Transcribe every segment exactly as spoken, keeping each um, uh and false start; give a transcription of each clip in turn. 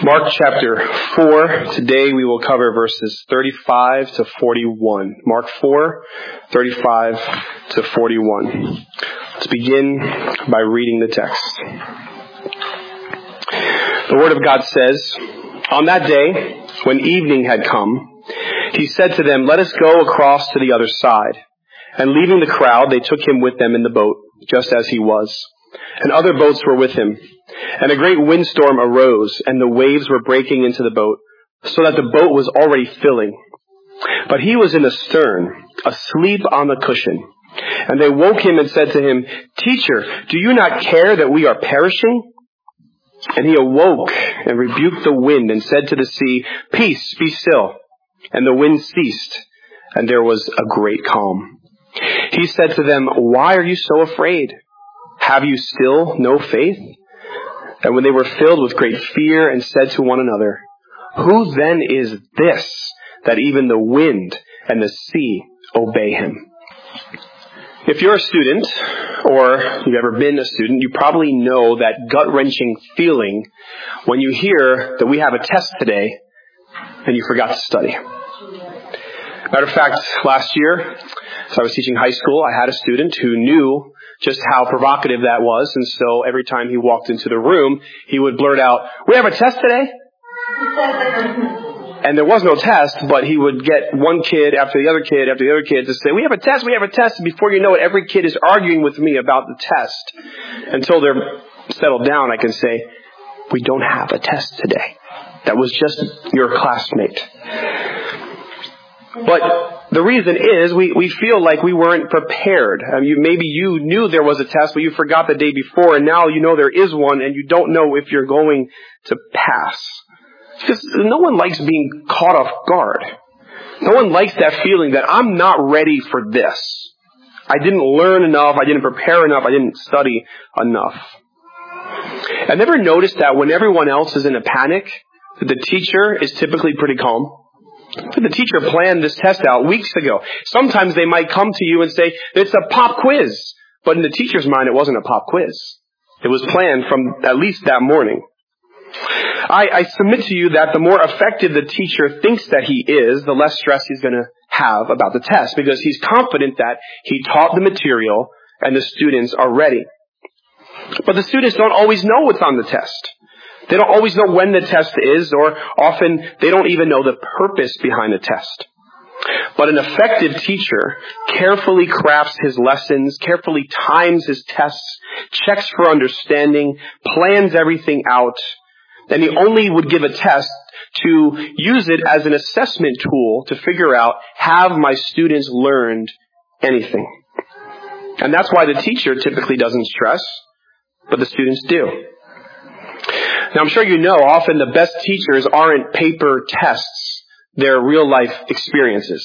Mark chapter four. Today we will cover verses thirty-five to forty-one. Mark four, thirty-five to forty-one. Let's begin by reading the text. The Word of God says, "On that day, when evening had come, he said to them, 'Let us go across to the other side.' And leaving the crowd, they took him with them in the boat, just as he was. And other boats were with him. And a great windstorm arose, and the waves were breaking into the boat, so that the boat was already filling. But he was in the stern, asleep on the cushion. And they woke him and said to him, 'Teacher, do you not care that we are perishing?' And he awoke and rebuked the wind and said to the sea, 'Peace, be still.' And the wind ceased, and there was a great calm. He said to them, 'Why are you so afraid? Have you still no faith?' And when they were filled with great fear and said to one another, 'Who then is this, that even the wind and the sea obey him?'" If you're a student, or you've ever been a student, you probably know that gut-wrenching feeling when you hear that we have a test today and you forgot to study. Matter of fact, last year, as I was teaching high school, I had a student who knew just how provocative that was, and so every time he walked into the room, he would blurt out, "We have a test today?" And there was no test, but he would get one kid after the other kid after the other kid to say, "We have a test, we have a test." And before you know it, every kid is arguing with me about the test. Until they're settled down, I can say, "We don't have a test today. That was just your classmate." But the reason is we, we feel like we weren't prepared. I mean, you, maybe you knew there was a test, but you forgot the day before, and now you know there is one, and you don't know if you're going to pass. Because no one likes being caught off guard. No one likes that feeling that I'm not ready for this. I didn't learn enough, I didn't prepare enough, I didn't study enough. I never noticed that when everyone else is in a panic, that the teacher is typically pretty calm. The teacher planned this test out weeks ago. Sometimes they might come to you and say, "It's a pop quiz." But in the teacher's mind, it wasn't a pop quiz. It was planned from at least that morning. I, I submit to you that the more effective the teacher thinks that he is, the less stress he's going to have about the test, because he's confident that he taught the material and the students are ready. But the students don't always know what's on the test. They don't always know when the test is, or often they don't even know the purpose behind the test. But an effective teacher carefully crafts his lessons, carefully times his tests, checks for understanding, plans everything out, and he only would give a test to use it as an assessment tool to figure out, have my students learned anything? And that's why the teacher typically doesn't stress, but the students do. Now, I'm sure you know, often the best teachers aren't paper tests. They're real-life experiences.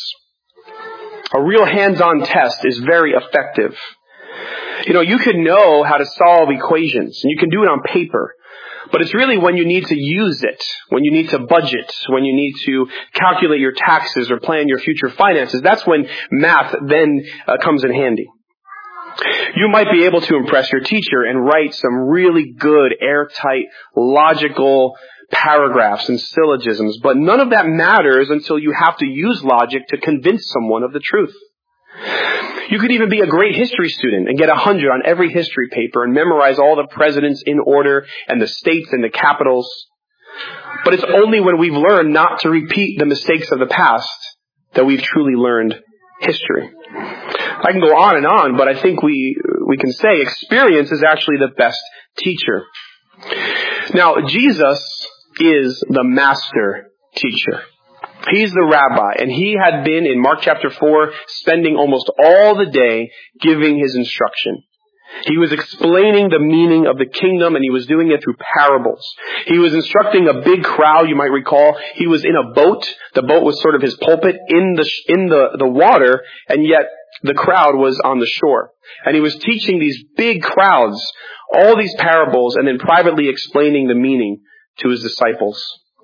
A real hands-on test is very effective. You know, you can know how to solve equations, and you can do it on paper. But it's really when you need to use it, when you need to budget, when you need to calculate your taxes or plan your future finances. That's when math then uh, comes in handy. You might be able to impress your teacher and write some really good, airtight, logical paragraphs and syllogisms, but none of that matters until you have to use logic to convince someone of the truth. You could even be a great history student and get a hundred on every history paper and memorize all the presidents in order and the states and the capitals. But it's only when we've learned not to repeat the mistakes of the past that we've truly learned history. I can go on and on, but I think we we can say experience is actually the best teacher. Now, Jesus is the master teacher. He's the rabbi, and he had been, in Mark chapter four, spending almost all the day giving his instruction. He was explaining the meaning of the kingdom, and he was doing it through parables. He was instructing a big crowd, you might recall. He was in a boat. The boat was sort of his pulpit in the in the, the water, and yet the crowd was on the shore. And he was teaching these big crowds all these parables and then privately explaining the meaning to his disciples.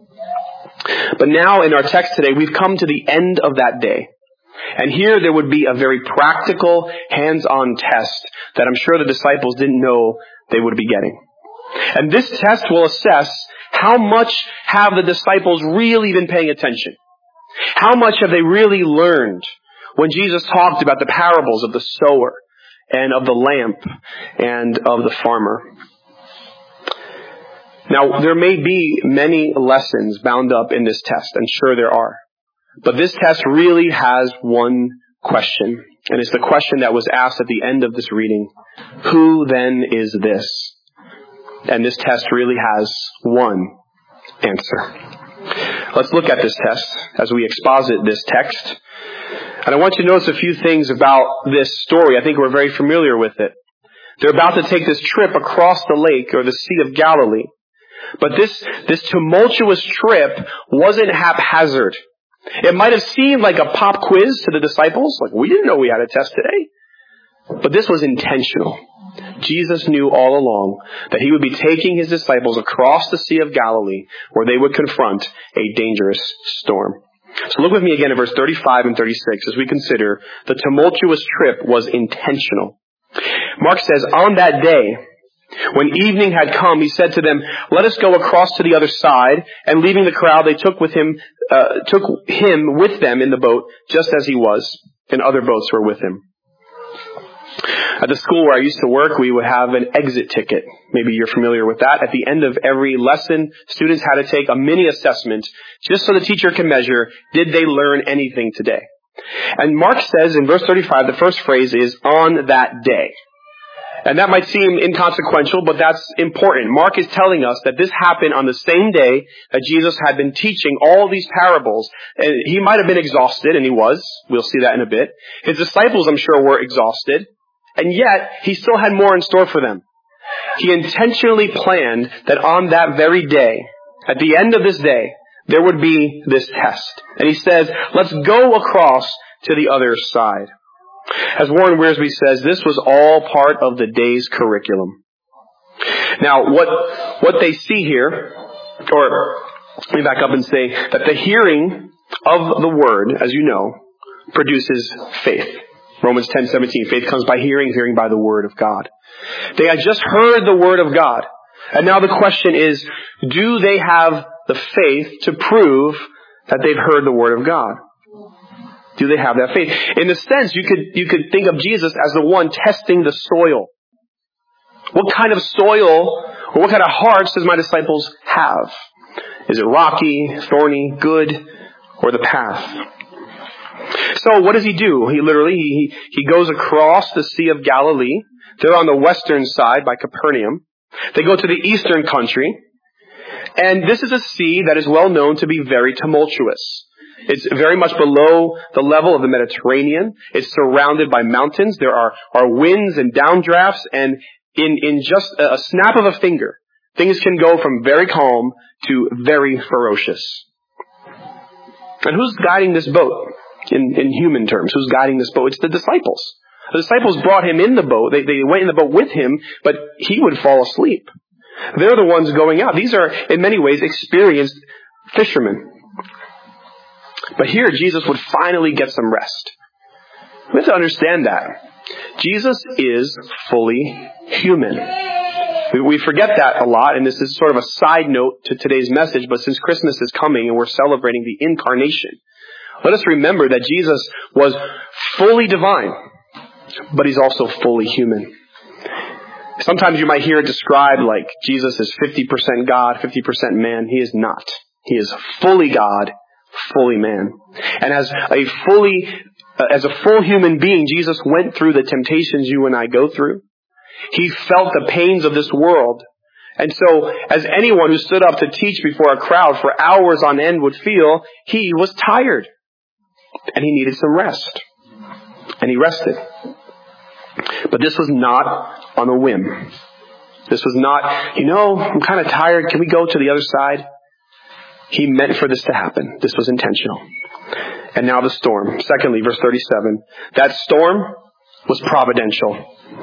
But now in our text today, we've come to the end of that day. And here there would be a very practical, hands-on test that I'm sure the disciples didn't know they would be getting. And this test will assess how much have the disciples really been paying attention? How much have they really learned when Jesus talked about the parables of the sower and of the lamp and of the farmer? Now, there may be many lessons bound up in this test, and sure there are. But this test really has one question, and it's the question that was asked at the end of this reading. Who then is this? And this test really has one answer. Let's look at this test as we exposit this text. And I want you to notice a few things about this story. I think we're very familiar with it. They're about to take this trip across the lake or the Sea of Galilee. But this, this tumultuous trip wasn't haphazard. It might have seemed like a pop quiz to the disciples. Like, we didn't know we had a test today. But this was intentional. Jesus knew all along that he would be taking his disciples across the Sea of Galilee where they would confront a dangerous storm. So look with me again at verse thirty-five and thirty-six as we consider the tumultuous trip was intentional. Mark says, on that day, when evening had come, he said to them, let us go across to the other side. And leaving the crowd, they took with him, uh, took him with them in the boat, just as he was, and other boats were with him. At the school where I used to work, we would have an exit ticket. Maybe you're familiar with that. At the end of every lesson, students had to take a mini assessment just so the teacher can measure, did they learn anything today? And Mark says in verse thirty-five, the first phrase is, on that day. And that might seem inconsequential, but that's important. Mark is telling us that this happened on the same day that Jesus had been teaching all these parables. And he might have been exhausted, and he was. We'll see that in a bit. His disciples, I'm sure, were exhausted. And yet, he still had more in store for them. He intentionally planned that on that very day, at the end of this day, there would be this test. And he says, let's go across to the other side. As Warren Wiersbe says, this was all part of the day's curriculum. Now, what what they see here, or let me back up and say that the hearing of the word, as you know, produces faith. Romans ten seventeen, faith comes by hearing, hearing by the word of God. They had just heard the word of God. And now the question is, do they have the faith to prove that they've heard the word of God? Do they have that faith? In a sense, you could, you could think of Jesus as the one testing the soil. What kind of soil or what kind of hearts does my disciples have? Is it rocky, thorny, good, or the path? So what does he do? He literally, he, he goes across the Sea of Galilee. They're on the western side by Capernaum. They go to the eastern country. And this is a sea that is well known to be very tumultuous. It's very much below the level of the Mediterranean. It's surrounded by mountains. There are, are winds and downdrafts. And in, in just a snap of a finger, things can go from very calm to very ferocious. And who's guiding this boat? In, in human terms, who's guiding this boat? It's the disciples. The disciples brought him in the boat. They, they went in the boat with him, but he would fall asleep. They're the ones going out. These are, in many ways, experienced fishermen. But here, Jesus would finally get some rest. We have to understand that. Jesus is fully human. We, we forget that a lot, and this is sort of a side note to today's message, but since Christmas is coming and we're celebrating the incarnation, let us remember that Jesus was fully divine, but he's also fully human. Sometimes you might hear it described like Jesus is fifty percent God, fifty percent man. He is not. He is fully God, fully man. And as a fully, as a full human being, Jesus went through the temptations you and I go through. He felt the pains of this world. And so, as anyone who stood up to teach before a crowd for hours on end would feel, he was tired. And he needed some rest. And he rested. But this was not on a whim. This was not, you know, I'm kind of tired. Can we go to the other side? He meant for this to happen. This was intentional. And now the storm. Secondly, verse thirty-seven. That storm was providential.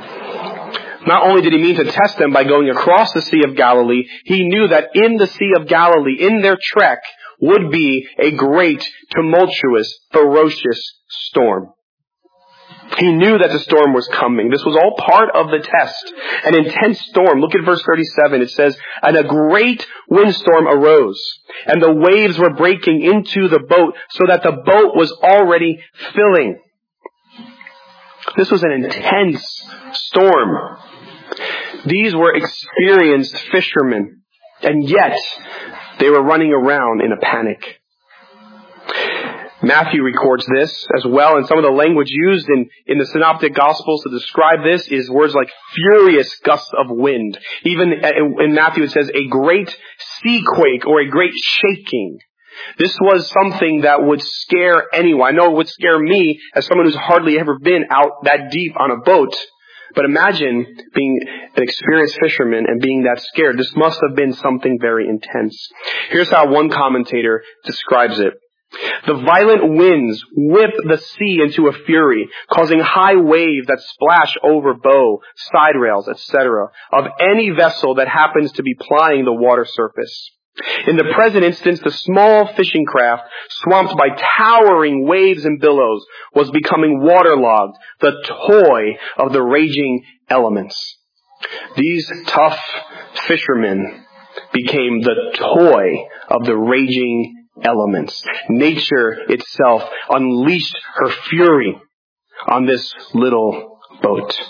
Not only did he mean to test them by going across the Sea of Galilee, he knew that in the Sea of Galilee, in their trek, would be a great, tumultuous, ferocious storm. He knew that the storm was coming. This was all part of the test. An intense storm. Look at verse thirty-seven. It says, and a great windstorm arose, and the waves were breaking into the boat, so that the boat was already filling. This was an intense storm. These were experienced fishermen, and yet they were running around in a panic. Matthew records this as well, and some of the language used in, in the Synoptic Gospels to describe this is words like furious gusts of wind. Even in Matthew it says a great sea quake or a great shaking. This was something that would scare anyone. I know it would scare me as someone who's hardly ever been out that deep on a boat. But imagine being an experienced fisherman and being that scared. This must have been something very intense. Here's how one commentator describes it. The violent winds whip the sea into a fury, causing high waves that splash over bow, side rails, et cetera, of any vessel that happens to be plying the water surface. In the present instance, the small fishing craft, swamped by towering waves and billows, was becoming waterlogged, the toy of the raging elements. These tough fishermen became the toy of the raging elements. Nature itself unleashed her fury on this little boat.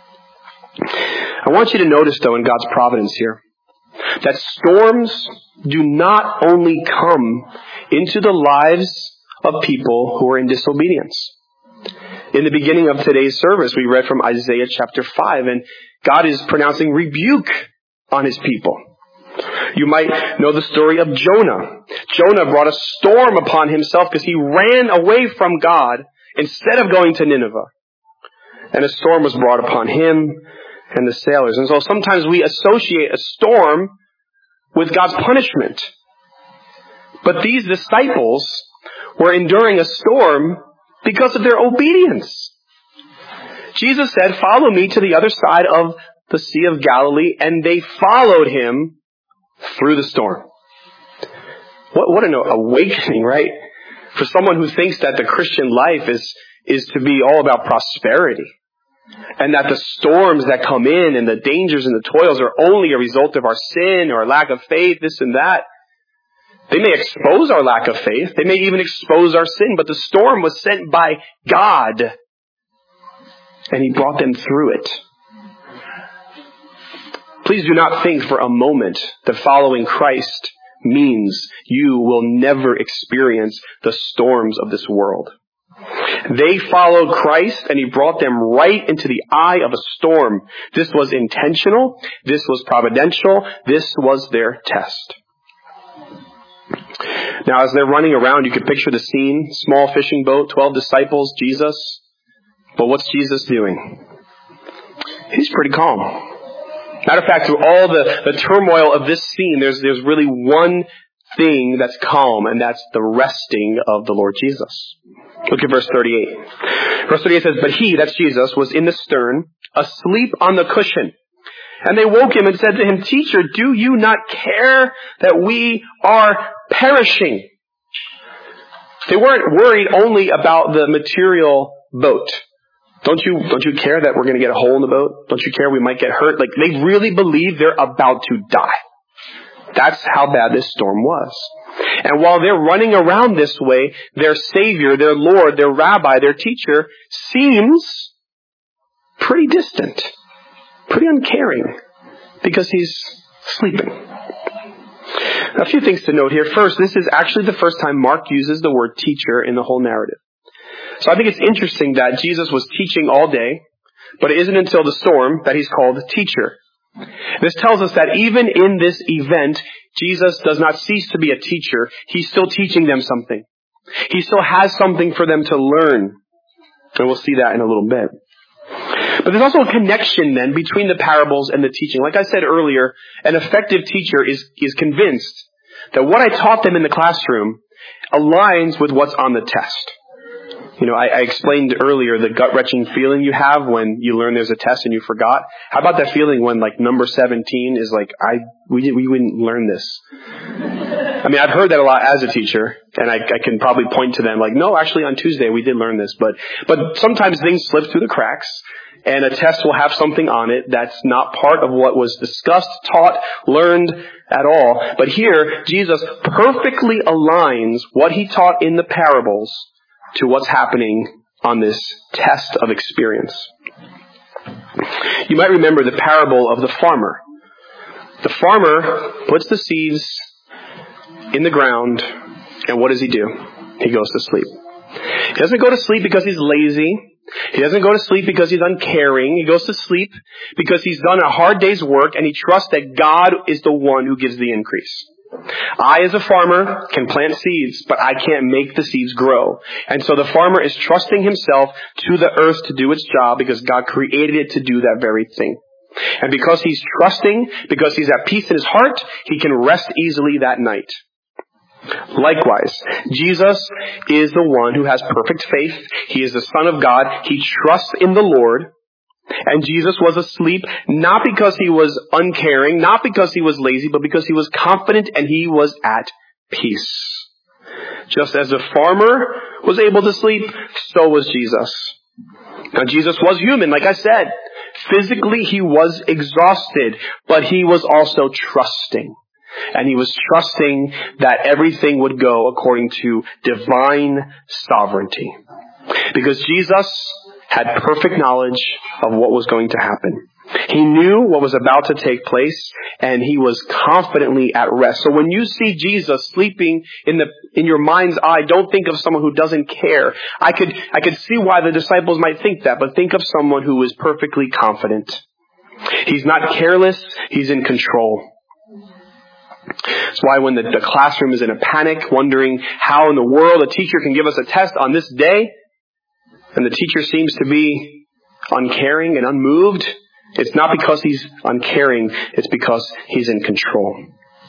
I want you to notice, though, in God's providence here, that storms do not only come into the lives of people who are in disobedience. In the beginning of today's service, we read from Isaiah chapter five, and God is pronouncing rebuke on his people. You might know the story of Jonah. Jonah brought a storm upon himself because he ran away from God instead of going to Nineveh. And a storm was brought upon him and the sailors. And so sometimes we associate a storm with God's punishment. But these disciples were enduring a storm because of their obedience. Jesus said, "Follow me to the other side of the Sea of Galilee," and they followed him through the storm. What, what an awakening, right? For someone who thinks that the Christian life is, is to be all about prosperity. And that the storms that come in and the dangers and the toils are only a result of our sin or lack of faith, this and that. They may expose our lack of faith. They may even expose our sin. But the storm was sent by God. And he brought them through it. Please do not think for a moment that following Christ means you will never experience the storms of this world. They followed Christ and he brought them right into the eye of a storm. This was intentional. This was providential. This was their test. Now, as they're running around, you can picture the scene. Small fishing boat, twelve disciples, Jesus. But what's Jesus doing? He's pretty calm. Matter of fact, through all the, the turmoil of this scene, there's, there's really one thing that's calm, and that's the resting of the Lord Jesus. Look at verse thirty-eight. Verse thirty-eight says, "But he," that's Jesus, "was in the stern, asleep on the cushion. And they woke him and said to him, 'Teacher, do you not care that we are perishing?'" They weren't worried only about the material boat. Don't you, don't you care that we're going to get a hole in the boat? Don't you care we might get hurt? Like, they really believe they're about to die. That's how bad this storm was. And while they're running around this way, their Savior, their Lord, their Rabbi, their teacher seems pretty distant, pretty uncaring, because he's sleeping. A few things to note here. First, this is actually the first time Mark uses the word teacher in the whole narrative. So I think it's interesting that Jesus was teaching all day, but it isn't until the storm that he's called teacher. This tells us that even in this event, Jesus does not cease to be a teacher. He's still teaching them something. He still has something for them to learn. And we'll see that in a little bit. But there's also a connection then between the parables and the teaching. Like I said earlier, an effective teacher is, is convinced that what I taught them in the classroom aligns with what's on the test. You know, I, I explained earlier the gut-wrenching feeling you have when you learn there's a test and you forgot. How about that feeling when, like, number seventeen is like, I we we wouldn't learn this. I mean, I've heard that a lot as a teacher, and I, I can probably point to them like, no, actually on Tuesday we did learn this, but, but sometimes things slip through the cracks, and a test will have something on it that's not part of what was discussed, taught, learned at all. But here, Jesus perfectly aligns what he taught in the parables to what's happening on this test of experience. You might remember the parable of the farmer. The farmer puts the seeds in the ground, and what does he do? He goes to sleep. He doesn't go to sleep because he's lazy. He doesn't go to sleep because he's uncaring. He goes to sleep because he's done a hard day's work, and he trusts that God is the one who gives the increase. I, as a farmer, can plant seeds, but I can't make the seeds grow. And so the farmer is trusting himself to the earth to do its job because God created it to do that very thing. And because he's trusting, because he's at peace in his heart, he can rest easily that night. Likewise, Jesus is the one who has perfect faith. He is the Son of God. He trusts in the Lord. And Jesus was asleep, not because he was uncaring, not because he was lazy, but because he was confident and he was at peace. Just as the farmer was able to sleep, so was Jesus. Now, Jesus was human, like I said. Physically, he was exhausted, but he was also trusting. And he was trusting that everything would go according to divine sovereignty. Because Jesus had perfect knowledge of what was going to happen. He knew what was about to take place, and he was confidently at rest. So when you see Jesus sleeping in the in your mind's eye, don't think of someone who doesn't care. I could I could see why the disciples might think that, but think of someone who is perfectly confident. He's not careless, he's in control. That's why when the, the classroom is in a panic, wondering how in the world a teacher can give us a test on this day, and the teacher seems to be uncaring and unmoved, it's not because he's uncaring, it's because he's in control.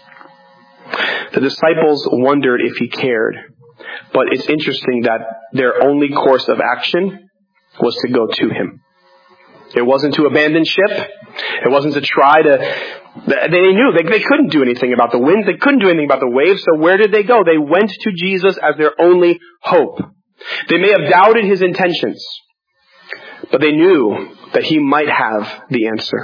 The disciples wondered if he cared, but it's interesting that their only course of action was to go to him. It wasn't to abandon ship. It wasn't to try to... They knew they, they couldn't do anything about the winds. They couldn't do anything about the waves. So where did they go? They went to Jesus as their only hope. They may have doubted his intentions, but they knew that he might have the answer.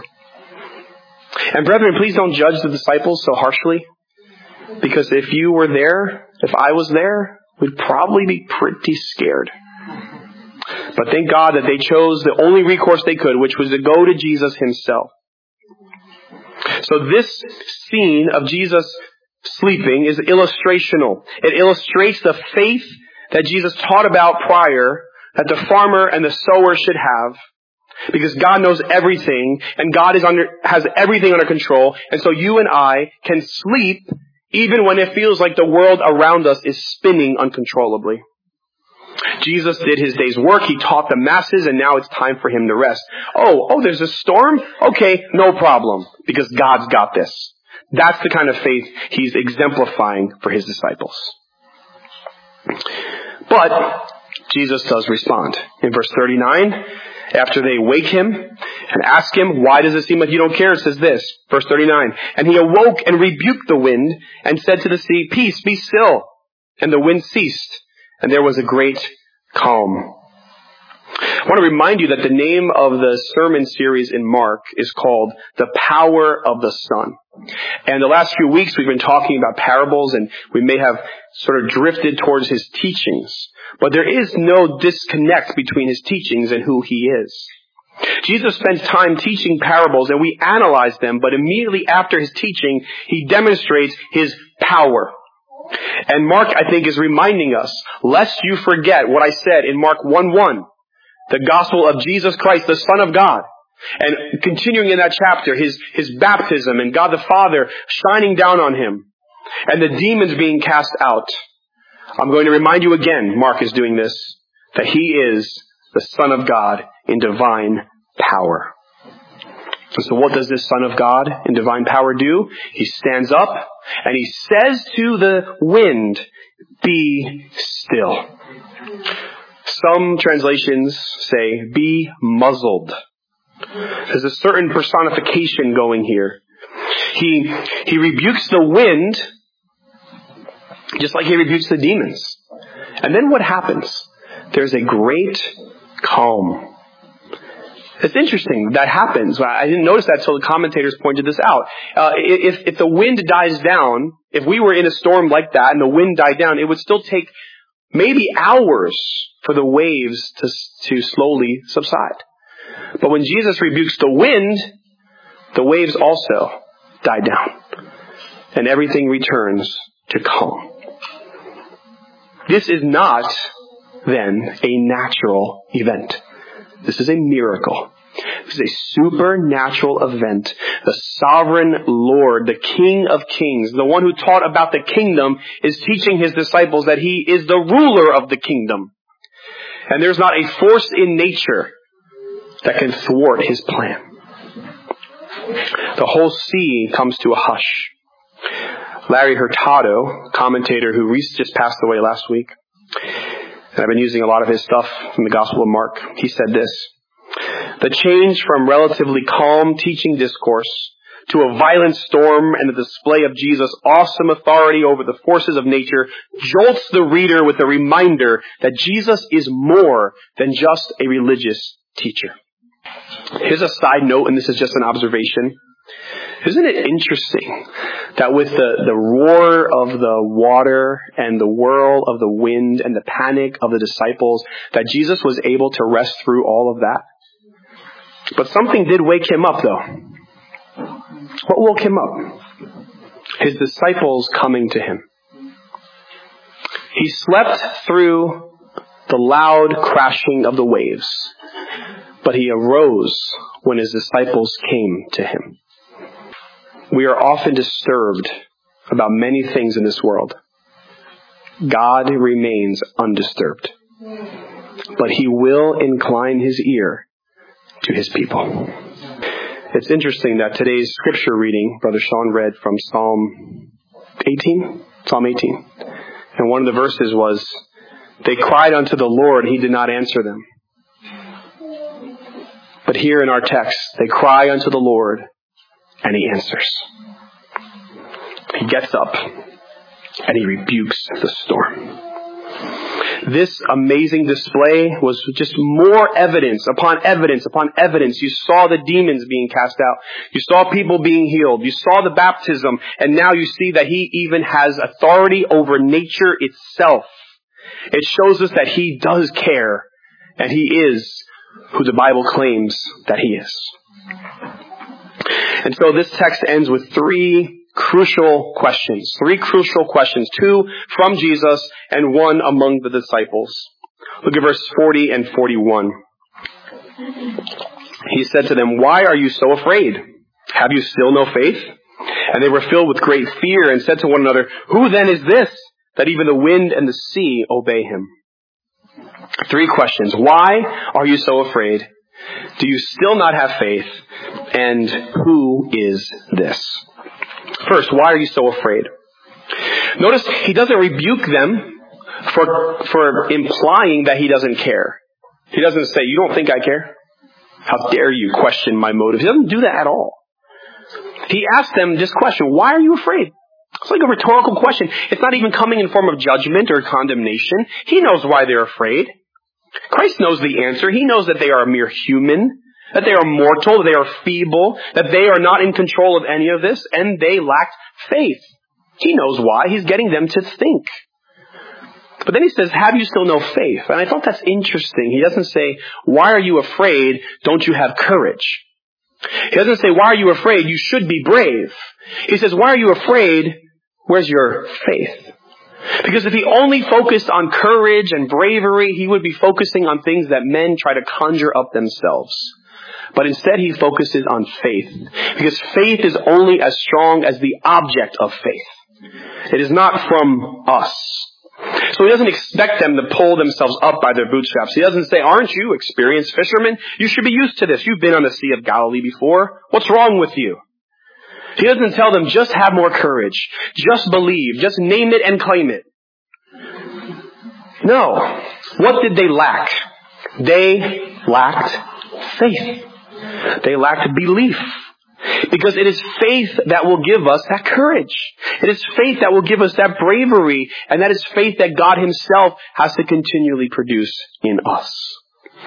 And brethren, please don't judge the disciples so harshly, because if you were there, if I was there, we'd probably be pretty scared. But thank God that they chose the only recourse they could, which was to go to Jesus himself. So this scene of Jesus sleeping is illustrational. It illustrates the faith that Jesus taught about prior, that the farmer and the sower should have, because God knows everything, and God is under, has everything under control, and so you and I can sleep even when it feels like the world around us is spinning uncontrollably. Jesus did his day's work, he taught the masses, and now it's time for him to rest. Oh, oh, there's a storm? Okay, no problem, because God's got this. That's the kind of faith he's exemplifying for his disciples. But Jesus does respond. In verse thirty-nine, after they wake him and ask him, why does it seem like you don't care? It says this, verse thirty-nine, and he awoke and rebuked the wind and said to the sea, peace, be still. And the wind ceased, and there was a great calm. I want to remind you that the name of the sermon series in Mark is called The Power of the Son. And the last few weeks we've been talking about parables, and we may have sort of drifted towards his teachings. But there is no disconnect between his teachings and who he is. Jesus spends time teaching parables, and we analyze them, but immediately after his teaching, he demonstrates his power. And Mark, I think, is reminding us, lest you forget what I said in Mark one one, the gospel of Jesus Christ, the Son of God. And continuing in that chapter, his, his baptism and God the Father shining down on him and the demons being cast out. I'm going to remind you again, Mark is doing this, that he is the Son of God in divine power. So what does this Son of God in divine power do? He stands up and he says to the wind, be still. Some translations say, be muzzled. There's a certain personification going here. He, he rebukes the wind just like he rebukes the demons. And then what happens? There's a great calm. It's interesting that happens. I didn't notice that until the commentators pointed this out. Uh, if, if the wind dies down, if we were in a storm like that and the wind died down, it would still take maybe hours for the waves to, to slowly subside. But when Jesus rebukes the wind, the waves also die down. And everything returns to calm. This is not, then, a natural event. This is a miracle. This is a supernatural event. The sovereign Lord, the King of Kings, the one who taught about the kingdom, is teaching his disciples that he is the ruler of the kingdom. And there's not a force in nature that can thwart his plan. The whole sea comes to a hush. Larry Hurtado, commentator who just passed away last week, and I've been using a lot of his stuff from the Gospel of Mark, he said this: the change from relatively calm teaching discourse to a violent storm and the display of Jesus' awesome authority over the forces of nature jolts the reader with a reminder that Jesus is more than just a religious teacher. Here's a side note, and this is just an observation. Isn't it interesting that with the, the roar of the water and the whirl of the wind and the panic of the disciples, that Jesus was able to rest through all of that? But something did wake him up, though. What woke him up? His disciples coming to him. He slept through the loud crashing of the waves, but he arose when his disciples came to him. We are often disturbed about many things in this world. God remains undisturbed, but he will incline his ear to his people. It's interesting that today's scripture reading, Brother Sean read from Psalm eighteen, Psalm eighteen. And one of the verses was, they cried unto the Lord, he did not answer them. But here in our text, they cry unto the Lord, and he answers. He gets up and he rebukes the storm. This amazing display was just more evidence upon evidence upon evidence. You saw the demons being cast out. You saw people being healed. You saw the baptism. And now you see that he even has authority over nature itself. It shows us that he does care. And he is who the Bible claims that he is. And so this text ends with three crucial questions. Three crucial questions. Two from Jesus and one among the disciples. Look at verse forty and forty-one. He said to them, why are you so afraid? Have you still no faith? And they were filled with great fear and said to one another, who then is this that even the wind and the sea obey him? Three questions. Why are you so afraid? Do you still not have faith? And who is this? First, why are you so afraid? Notice he doesn't rebuke them for, for implying that he doesn't care. He doesn't say, you don't think I care? How dare you question my motive? He doesn't do that at all. He asks them this question, why are you afraid? It's like a rhetorical question. It's not even coming in form of judgment or condemnation. He knows why they're afraid. Christ knows the answer. He knows that they are a mere human, that they are mortal, that they are feeble, that they are not in control of any of this, and they lacked faith. He knows why. He's getting them to think. But then he says, have you still no faith? And I thought that's interesting. He doesn't say, why are you afraid? Don't you have courage? He doesn't say, why are you afraid? You should be brave. He says, why are you afraid? Where's your faith? Because if he only focused on courage and bravery, he would be focusing on things that men try to conjure up themselves. But instead he focuses on faith. Because faith is only as strong as the object of faith. It is not from us. So he doesn't expect them to pull themselves up by their bootstraps. He doesn't say, aren't you experienced fishermen? You should be used to this. You've been on the Sea of Galilee before. What's wrong with you? He doesn't tell them, just have more courage. Just believe. Just name it and claim it. No. What did they lack? They lacked faith. They lacked belief. Because it is faith that will give us that courage. It is faith that will give us that bravery. And that is faith that God himself has to continually produce in us.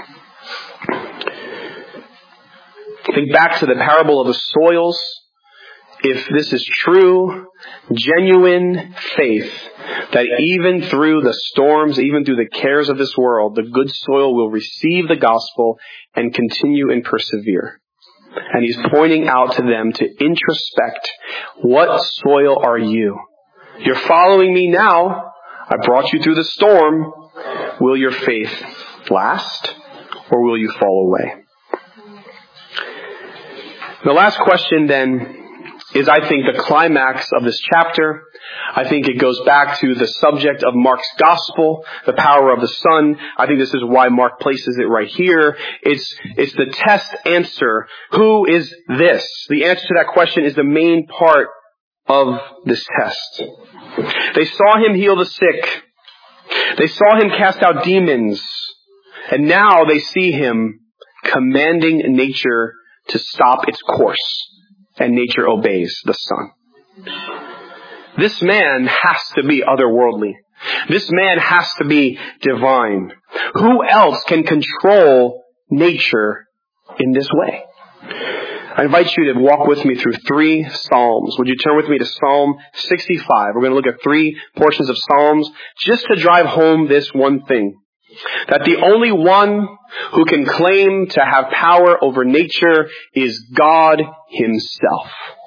Think back to the parable of the soils. If this is true, genuine faith, that even through the storms, even through the cares of this world, the good soil will receive the gospel and continue and persevere. And he's pointing out to them to introspect, what soil are you? You're following me now. I brought you through the storm. Will your faith last, or will you fall away? The last question then is, I think, the climax of this chapter. I think it goes back to the subject of Mark's gospel, the power of the Son. I think this is why Mark places it right here. It's, it's the test answer. Who is this? The answer to that question is the main part of this test. They saw him heal the sick. They saw him cast out demons. And now they see him commanding nature to stop its course. And nature obeys the Son. This man has to be otherworldly. This man has to be divine. Who else can control nature in this way? I invite you to walk with me through three Psalms. Would you turn with me to Psalm sixty-five? We're going to look at three portions of Psalms just to drive home this one thing. That the only one who can claim to have power over nature is God himself.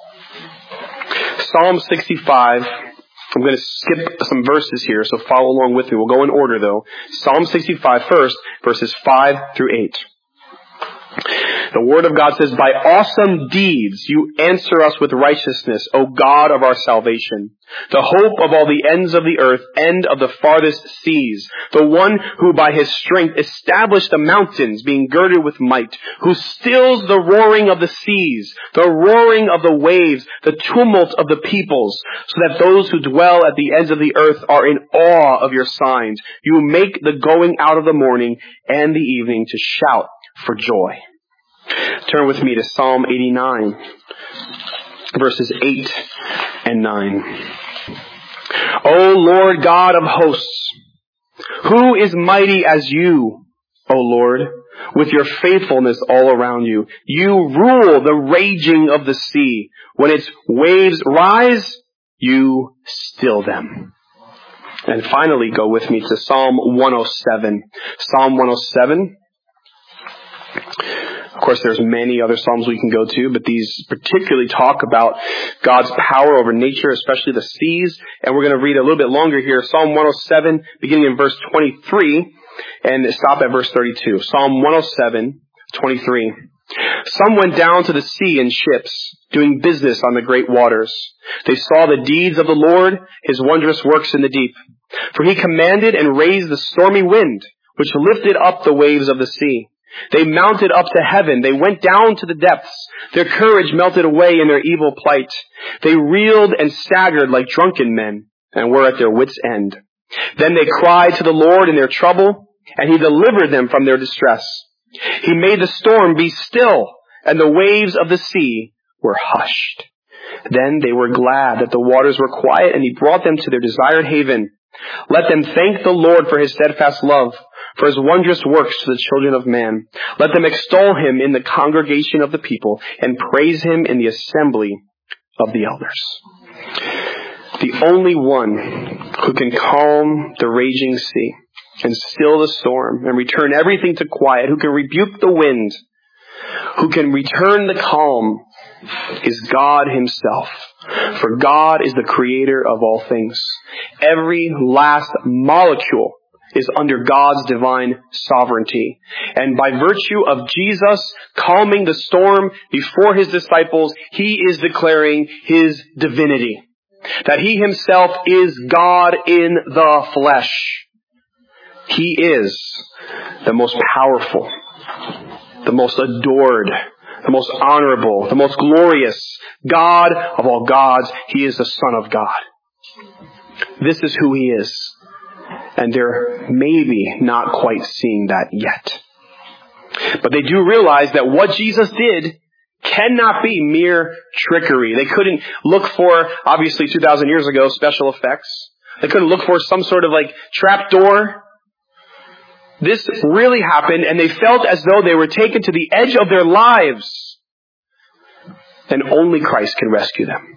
Psalm sixty-five. I'm going to skip some verses here, so follow along with me. We'll go in order though. Psalm sixty-five first, verses five through eight. The Word of God says, by awesome deeds you answer us with righteousness, O God of our salvation, the hope of all the ends of the earth, end of the farthest seas, the one who by his strength established the mountains, being girded with might, who stills the roaring of the seas, the roaring of the waves, the tumult of the peoples, so that those who dwell at the ends of the earth are in awe of your signs. You make the going out of the morning and the evening to shout for joy. Turn with me to Psalm eighty-nine, verses eight and nine. O Lord God of hosts, who is mighty as you, O Lord, with your faithfulness all around you? You rule the raging of the sea. When its waves rise, you still them. And finally, go with me to Psalm one oh seven. Psalm one oh seven. Of course, there's many other Psalms we can go to, but these particularly talk about God's power over nature, especially the seas. And we're going to read a little bit longer here. Psalm one oh seven, beginning in verse twenty-three, and stop at verse thirty-two. Psalm one oh seven, twenty-three. Some went down to the sea in ships, doing business on the great waters. They saw the deeds of the Lord, his wondrous works in the deep. For he commanded and raised the stormy wind, which lifted up the waves of the sea. They mounted up to heaven. They went down to the depths. Their courage melted away in their evil plight. They reeled and staggered like drunken men and were at their wits' end. Then they cried to the Lord in their trouble, and he delivered them from their distress. He made the storm be still, and the waves of the sea were hushed. Then they were glad that the waters were quiet, and he brought them to their desired haven. Let them thank the Lord for his steadfast love, for his wondrous works to the children of man. Let them extol him in the congregation of the people, and praise him in the assembly of the elders. The only one who can calm the raging sea and still the storm and return everything to quiet, who can rebuke the wind, who can return the calm, is God himself. For God is the creator of all things. Every last molecule is under God's divine sovereignty. And by virtue of Jesus calming the storm before his disciples, he is declaring his divinity. That he himself is God in the flesh. He is the most powerful, the most adored, the most honorable, the most glorious God of all gods. He is the Son of God. This is who he is. And they're maybe not quite seeing that yet. But they do realize that what Jesus did cannot be mere trickery. They couldn't look for, obviously two thousand years ago, special effects. They couldn't look for some sort of like trap door. This really happened, and they felt as though they were taken to the edge of their lives. And only Christ can rescue them.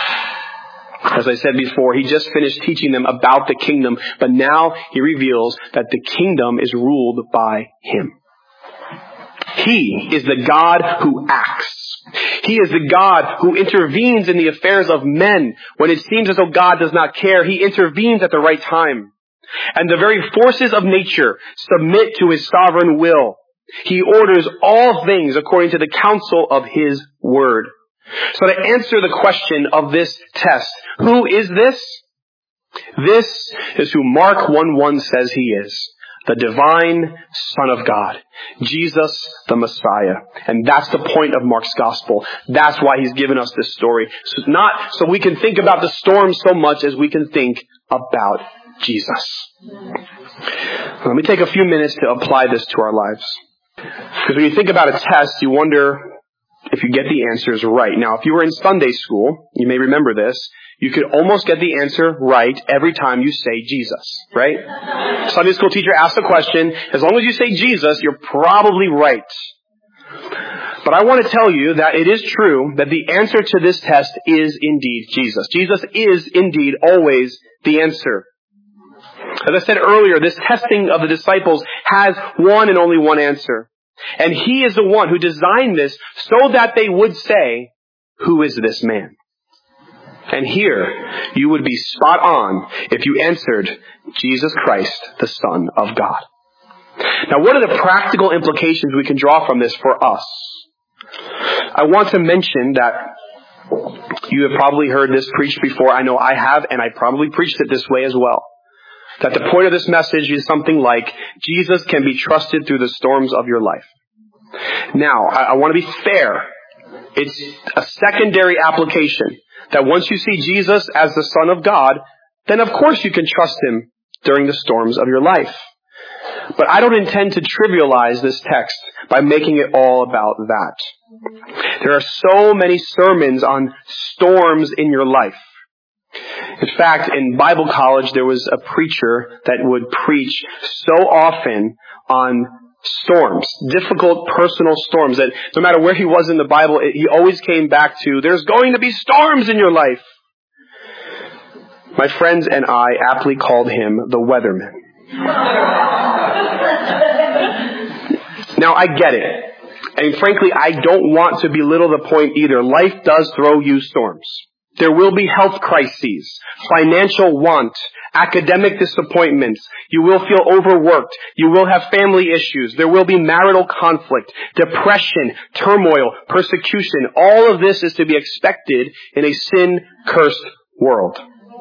As I said before, he just finished teaching them about the kingdom, but now he reveals that the kingdom is ruled by him. He is the God who acts. He is the God who intervenes in the affairs of men. When it seems as though God does not care, he intervenes at the right time. And the very forces of nature submit to his sovereign will. He orders all things according to the counsel of his word. So to answer the question of this test, who is this? This is who Mark one one says he is. The divine Son of God. Jesus the Messiah. And that's the point of Mark's gospel. That's why he's given us this story. So not so we can think about the storm so much as we can think about Jesus. Let me take a few minutes to apply this to our lives. Because when you think about a test, you wonder if you get the answers right. Now, if you were in Sunday school, you may remember this, you could almost get the answer right every time you say Jesus, right? Sunday school teacher asks a question. As long as you say Jesus, you're probably right. But I want to tell you that it is true that the answer to this test is indeed Jesus. Jesus is indeed always the answer. As I said earlier, this testing of the disciples has one and only one answer. And he is the one who designed this so that they would say, who is this man? And here, you would be spot on if you answered Jesus Christ, the Son of God. Now, what are the practical implications we can draw from this for us? I want to mention that you have probably heard this preached before. I know I have, and I probably preached it this way as well. That the point of this message is something like, Jesus can be trusted through the storms of your life. Now, I, I want to be fair. It's a secondary application. That once you see Jesus as the Son of God, then of course you can trust him during the storms of your life. But I don't intend to trivialize this text by making it all about that. There are so many sermons on storms in your life. In fact, in Bible college, there was a preacher that would preach so often on storms, difficult personal storms, that no matter where he was in the Bible, he always came back to, there's going to be storms in your life. My friends and I aptly called him the weatherman. Now, I get it. And frankly, I don't want to belittle the point either. Life does throw you storms. There will be health crises, financial want, academic disappointments. You will feel overworked. You will have family issues. There will be marital conflict, depression, turmoil, persecution. All of this is to be expected in a sin-cursed world.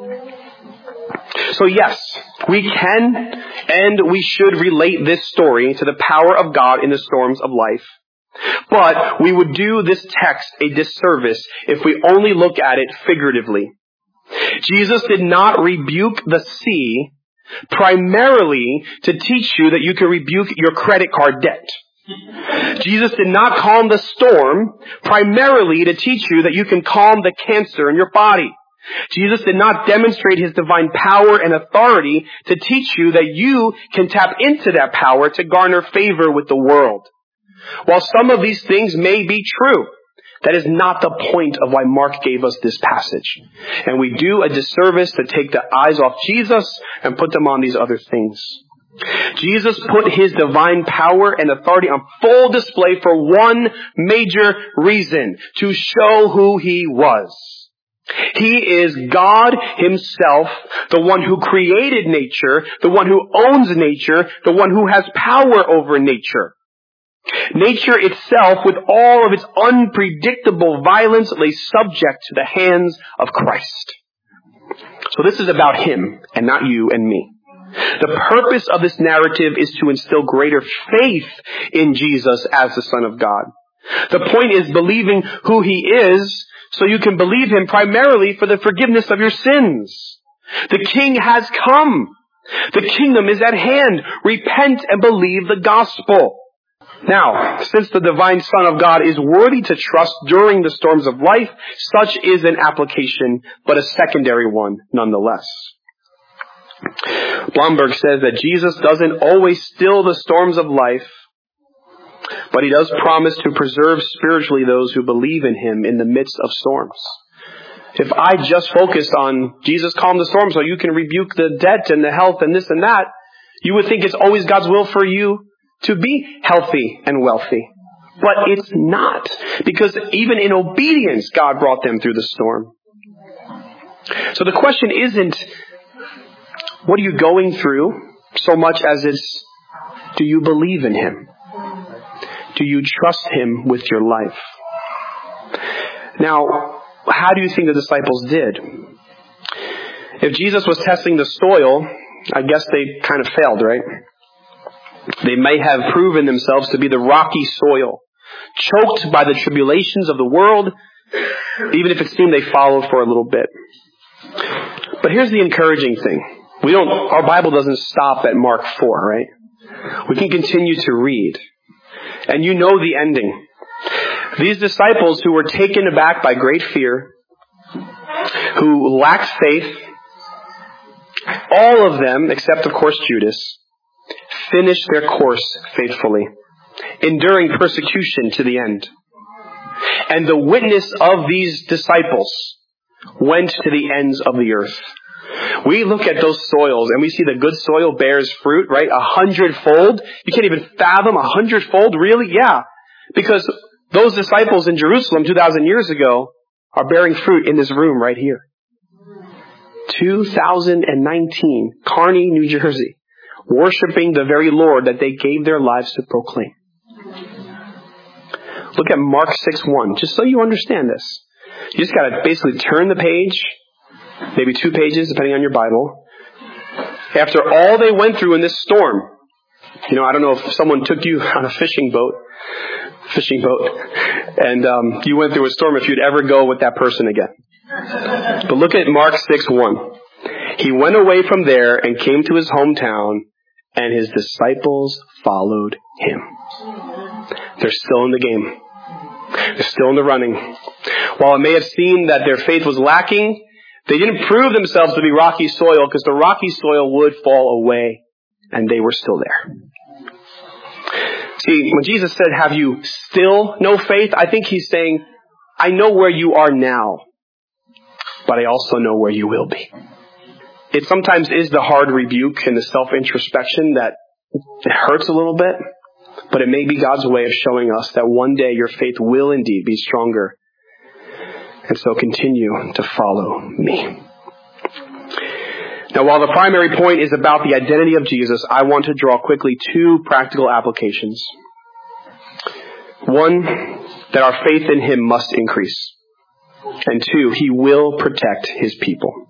So yes, we can and we should relate this story to the power of God in the storms of life. But we would do this text a disservice if we only look at it figuratively. Jesus did not rebuke the sea primarily to teach you that you can rebuke your credit card debt. Jesus did not calm the storm primarily to teach you that you can calm the cancer in your body. Jesus did not demonstrate his divine power and authority to teach you that you can tap into that power to garner favor with the world. While some of these things may be true, that is not the point of why Mark gave us this passage. And we do a disservice to take the eyes off Jesus and put them on these other things. Jesus put his divine power and authority on full display for one major reason, to show who he was. He is God himself, the one who created nature, the one who owns nature, the one who has power over nature. Nature itself, with all of its unpredictable violence, lay subject to the hands of Christ. So this is about him and not you and me. The purpose of this narrative is to instill greater faith in Jesus as the Son of God. The point is believing who he is so you can believe him primarily for the forgiveness of your sins. The King has come. The kingdom is at hand. Repent and believe the gospel. Now, since the divine Son of God is worthy to trust during the storms of life, such is an application, but a secondary one nonetheless. Blomberg says that Jesus doesn't always still the storms of life, but he does promise to preserve spiritually those who believe in him in the midst of storms. If I just focus on Jesus calm the storm so you can rebuke the debt and the health and this and that, you would think it's always God's will for you to be healthy and wealthy. But it's not. Because even in obedience, God brought them through the storm. So the question isn't, what are you going through, so much as it's, do you believe in him? Do you trust him with your life? Now, how do you think the disciples did? If Jesus was testing the soil, I guess they kind of failed, right? They may have proven themselves to be the rocky soil, choked by the tribulations of the world, even if it seemed they followed for a little bit. But here's the encouraging thing. We don't, our Bible doesn't stop at Mark four, right? We can continue to read. And you know the ending. These disciples who were taken aback by great fear, who lacked faith, all of them, except of course Judas, finished their course faithfully, enduring persecution to the end. And the witness of these disciples went to the ends of the earth. We look at those soils and we see the good soil bears fruit, right? A hundredfold. You can't even fathom a hundredfold, really? Yeah. Because those disciples in Jerusalem two thousand years ago are bearing fruit in this room right here. two thousand nineteen, Kearney, New Jersey, worshiping the very Lord that they gave their lives to proclaim. Look at Mark six one, just so you understand this. You just got to basically turn the page, maybe two pages, depending on your Bible. After all they went through in this storm, you know, I don't know if someone took you on a fishing boat, fishing boat, and um, you went through a storm, if you'd ever go with that person again. But look at Mark six one. He went away from there and came to his hometown, and his disciples followed him. They're still in the game. They're still in the running. While it may have seemed that their faith was lacking, they didn't prove themselves to be rocky soil, because the rocky soil would fall away, and they were still there. See, when Jesus said, have you still no faith? I think he's saying, I know where you are now, but I also know where you will be. It sometimes is the hard rebuke and the self-introspection that it hurts a little bit, but it may be God's way of showing us that one day your faith will indeed be stronger. And so continue to follow me. Now, while the primary point is about the identity of Jesus, I want to draw quickly two practical applications. One, that our faith in him must increase. And two, he will protect his people.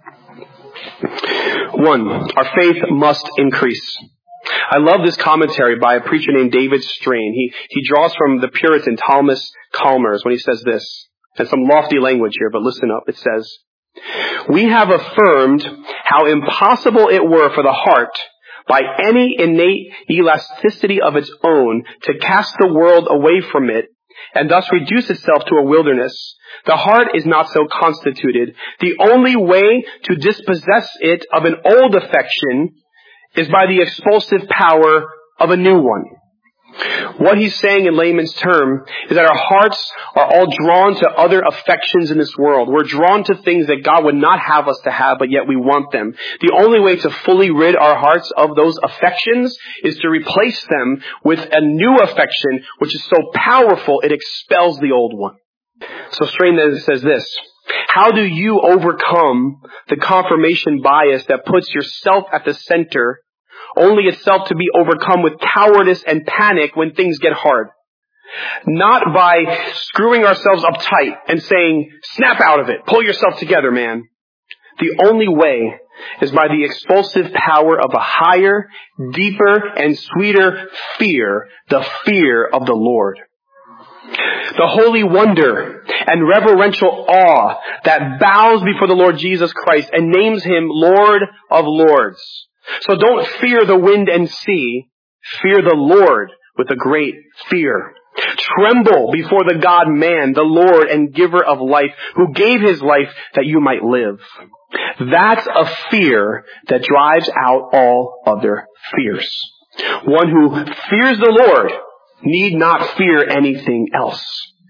One, our faith must increase. I love this commentary by a preacher named David Strain. He, he draws from the Puritan Thomas Chalmers when he says this. And some lofty language here, but listen up. It says, we have affirmed how impossible it were for the heart, by any innate elasticity of its own, to cast the world away from it, and thus reduce itself to a wilderness. The heart is not so constituted. The only way to dispossess it of an old affection is by the expulsive power of a new one. What he's saying in layman's term is that our hearts are all drawn to other affections in this world. We're drawn to things that God would not have us to have, but yet we want them. The only way to fully rid our hearts of those affections is to replace them with a new affection, which is so powerful it expels the old one. So Strain says this: how do you overcome the confirmation bias that puts yourself at the center, only itself to be overcome with cowardice and panic when things get hard? Not by screwing ourselves up tight and saying, snap out of it, pull yourself together, man. The only way is by the expulsive power of a higher, deeper, and sweeter fear, the fear of the Lord. The holy wonder and reverential awe that bows before the Lord Jesus Christ and names him Lord of Lords. So don't fear the wind and sea, fear the Lord with a great fear. Tremble before the God-man, the Lord and giver of life, who gave his life that you might live. That's a fear that drives out all other fears. One who fears the Lord need not fear anything else.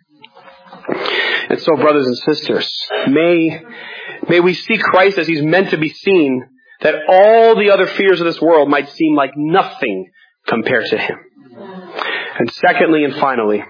And so, brothers and sisters, may, may we see Christ as he's meant to be seen, that all the other fears of this world might seem like nothing compared to him. And secondly and finally,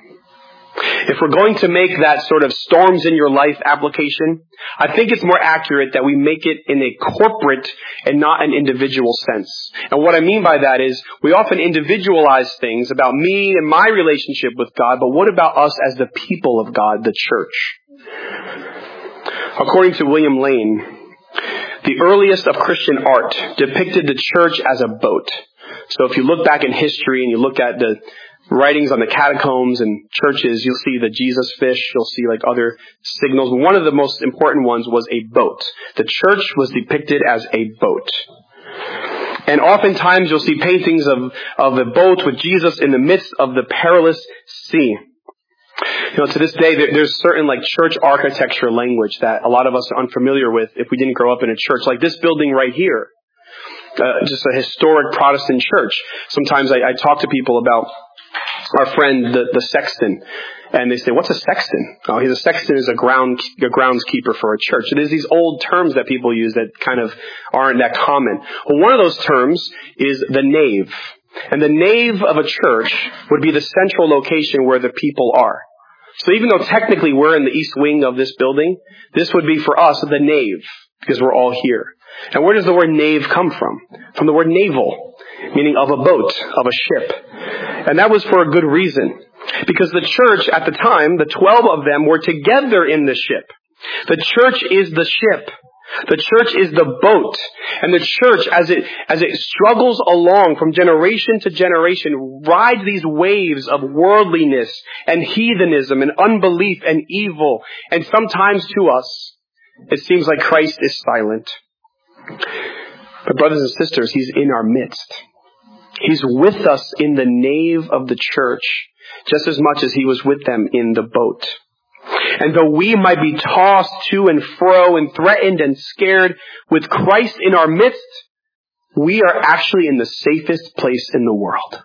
if we're going to make that sort of storms in your life application, I think it's more accurate that we make it in a corporate and not an individual sense. And what I mean by that is we often individualize things about me and my relationship with God, but what about us as the people of God, the church? According to William Lane, the earliest of Christian art depicted the church as a boat. So if you look back in history and you look at the writings on the catacombs and churches, you'll see the Jesus fish, you'll see like other signals. One of the most important ones was a boat. The church was depicted as a boat. And oftentimes you'll see paintings of, of a boat with Jesus in the midst of the perilous sea. You know, to this day, there, there's certain like church architecture language that a lot of us are unfamiliar with if we didn't grow up in a church. Like this building right here, uh, just a historic Protestant church. Sometimes I, I talk to people about our friend, the, the sexton, and they say, what's a sexton? Oh, he's a sexton is a ground, a groundskeeper for a church. It is these old terms that people use that kind of aren't that common. Well, one of those terms is the nave. And the nave of a church would be the central location where the people are. So even though technically we're in the east wing of this building, this would be for us the nave, because we're all here. And where does the word nave come from? From the word naval, meaning of a boat, of a ship. And that was for a good reason. Because the church at the time, the twelve of them were together in the ship. The church is the ship. The church is the boat. And the church, as it, as it struggles along from generation to generation, rides these waves of worldliness and heathenism and unbelief and evil. And sometimes to us, it seems like Christ is silent. But brothers and sisters, he's in our midst. He's with us in the nave of the church, just as much as he was with them in the boat. And though we might be tossed to and fro and threatened and scared, with Christ in our midst, we are actually in the safest place in the world.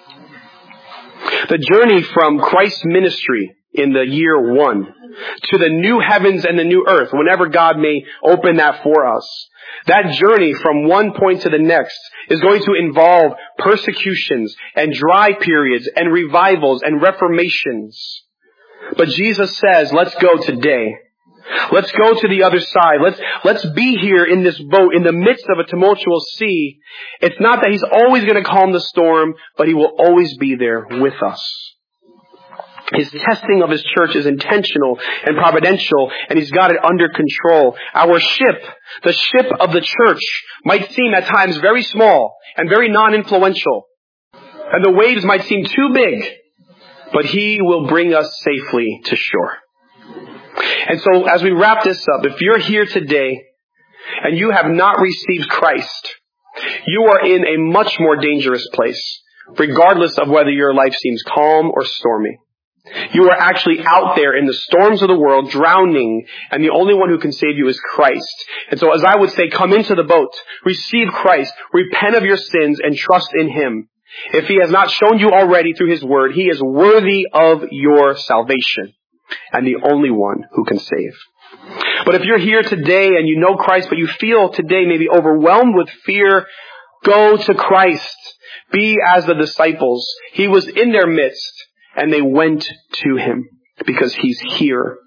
The journey from Christ's ministry in the year one to the new heavens and the new earth, whenever God may open that for us, that journey from one point to the next is going to involve persecutions and dry periods and revivals and reformations. But Jesus says, let's go today. Let's go to the other side. Let's, let's be here in this boat in the midst of a tumultuous sea. It's not that he's always going to calm the storm, but he will always be there with us. His testing of his church is intentional and providential, and he's got it under control. Our ship, the ship of the church, might seem at times very small and very non-influential. And the waves might seem too big, but he will bring us safely to shore. And so as we wrap this up, if you're here today and you have not received Christ, you are in a much more dangerous place, regardless of whether your life seems calm or stormy. You are actually out there in the storms of the world, drowning, and the only one who can save you is Christ. And so as I would say, come into the boat, receive Christ, repent of your sins, and trust in him. If he has not shown you already through his word, he is worthy of your salvation and the only one who can save. But if you're here today and you know Christ, but you feel today maybe overwhelmed with fear, go to Christ. Be as the disciples. He was in their midst and they went to him because he's here.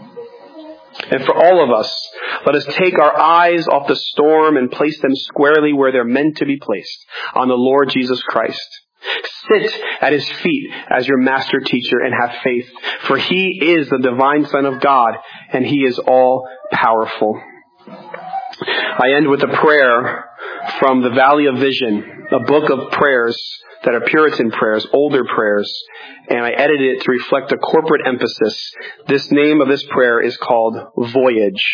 And for all of us, let us take our eyes off the storm and place them squarely where they're meant to be placed, on the Lord Jesus Christ. Sit at his feet as your master teacher and have faith, for he is the divine Son of God and he is all powerful. I end with a prayer from the Valley of Vision, a book of prayers that are Puritan prayers, older prayers, and I edited it to reflect a corporate emphasis. This name of this prayer is called Voyage.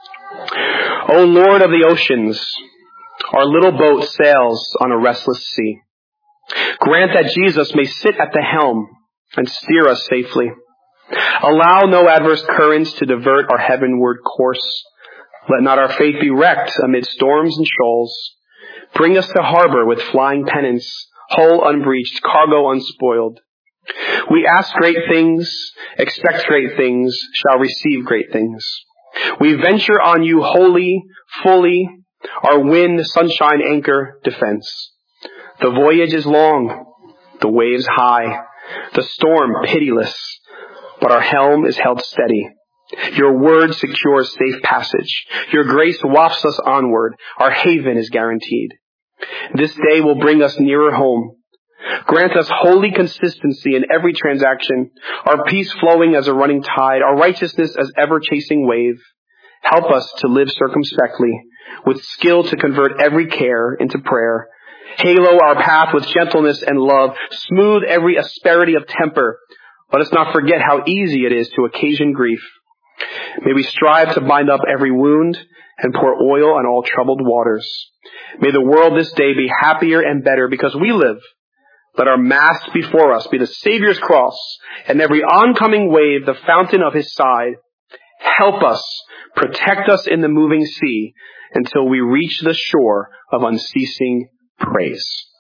O Lord of the oceans, our little boat sails on a restless sea. Grant that Jesus may sit at the helm and steer us safely. Allow no adverse currents to divert our heavenward course. Let not our faith be wrecked amid storms and shoals. Bring us to harbor with flying pennants, hull unbreached, cargo unspoiled. We ask great things, expect great things, shall receive great things. We venture on you wholly, fully, our wind, sunshine, anchor, defense. The voyage is long, the waves high, the storm pitiless, but our helm is held steady. Your word secures safe passage. Your grace wafts us onward. Our haven is guaranteed. This day will bring us nearer home. Grant us holy consistency in every transaction, our peace flowing as a running tide, our righteousness as ever-chasing wave. Help us to live circumspectly, with skill to convert every care into prayer. Halo our path with gentleness and love. Smooth every asperity of temper. Let us not forget how easy it is to occasion grief. May we strive to bind up every wound and pour oil on all troubled waters. May the world this day be happier and better because we live. Let our mast before us be the Savior's cross, and every oncoming wave the fountain of his side. Help us, protect us in the moving sea until we reach the shore of unceasing praise.